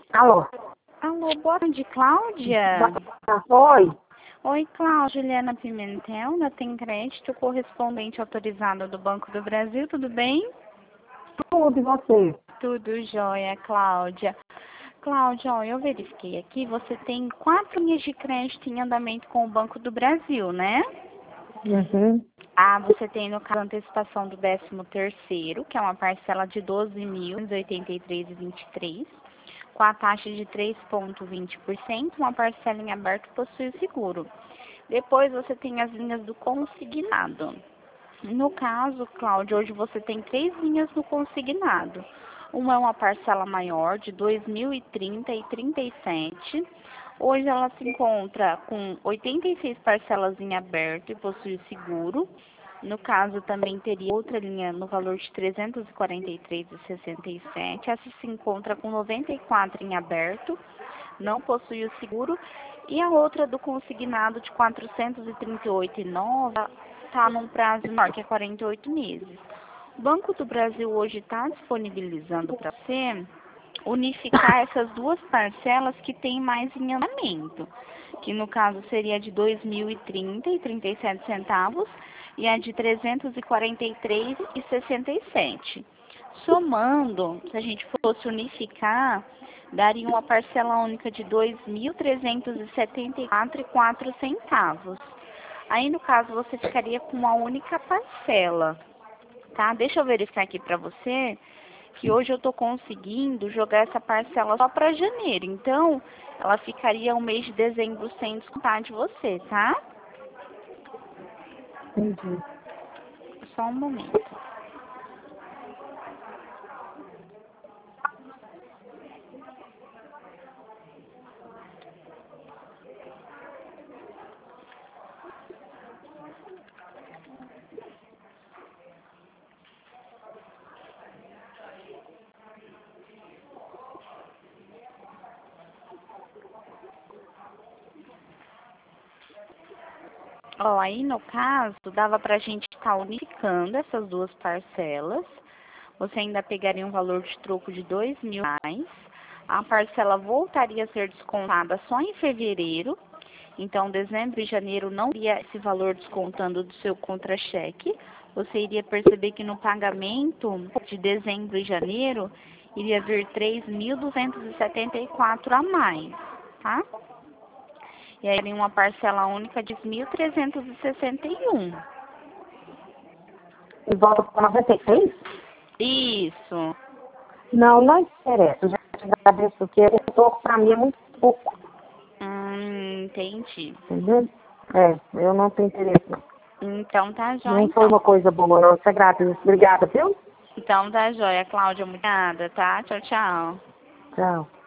Alô? Alô, boa tarde, Cláudia. Oi. Oi, Cláudia, Juliana Pimentel, da Tem Crédito, correspondente autorizada do Banco do Brasil, tudo bem? Tudo e você? Tudo jóia, Cláudia. Cláudia, ó, eu verifiquei aqui, você tem 4 linhas de crédito em andamento com o Banco do Brasil, né? Uhum. Você tem, no caso, a antecipação do 13º, que é uma parcela de 12.083,23, com a taxa de 3,20%, uma parcela em aberto possui o seguro. Depois você tem as linhas do consignado. No caso, Cláudia, hoje você tem 3 linhas no consignado. Uma é uma parcela maior, de 2.030 e 37. Hoje ela se encontra com 86 parcelas em aberto e possui seguro. No caso, também teria outra linha no valor de 343,67. Essa se encontra com 94 em aberto, não possui o seguro. E a outra do consignado de 438,9 está num prazo menor, que é 48 meses. O Banco do Brasil hoje está disponibilizando para você unificar essas duas parcelas que tem mais em andamento, que no caso seria de 2.030 e 37 centavos e a de 343,67. Somando, se a gente fosse unificar, daria uma parcela única de 2.374,04 centavos. Aí, no caso, você ficaria com uma única parcela, tá? Deixa eu verificar aqui para você, que hoje eu estou conseguindo jogar essa parcela só para janeiro. Então, ela ficaria o mês de dezembro sem descontar de você, tá? Entendi. Só um momento. Ó, aí no caso, dava pra gente estar unificando essas duas parcelas. Você ainda pegaria um valor de troco de R$ 2.000. A parcela voltaria a ser descontada só em fevereiro. Então, dezembro e janeiro não iria esse valor descontando do seu contra-cheque. Você iria perceber que no pagamento de dezembro e janeiro iria vir 3.274 a mais, tá? E aí tem uma parcela única de 1.361. E volta para 96? Isso. Não, não interessa. Eu já te agradeço, porque o troco para mim é muito pouco. Entendi. Entendeu? Eu não tenho interesse, não. Então tá jóia, Não foi então. uma coisa boa, não. Te agradeço. Obrigada, viu? Então tá jóia, Cláudia. Obrigada, tá? Tchau, tchau. Tchau.